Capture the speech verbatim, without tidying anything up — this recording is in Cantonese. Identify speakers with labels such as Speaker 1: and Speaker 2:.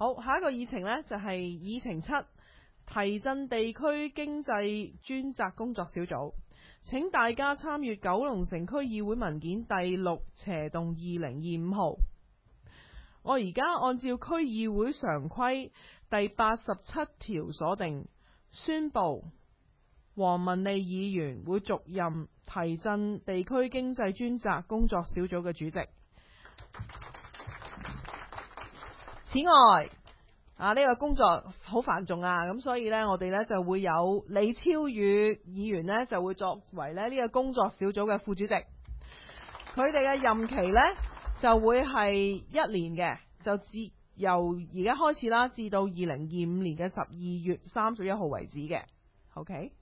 Speaker 1: 好，下一個議程呢，就係議程七，提振地區經濟專責工作小組。請大家參閱九龍城區議會文件第六斜洞二零二五號。我而家按照區議會常規第八十七條所定，宣布黃文利議員會續任提振地區經濟專責工作小組嘅主席。此外，啊呢個工作好繁重啊，咁所以呢，我哋呢就會有李超宇議員呢就會作為咧呢個工作小組嘅副主席。佢哋嘅任期呢就會係一年嘅，就自由而家開始啦，至到二零二五年嘅十二月三十一號為止嘅。OK。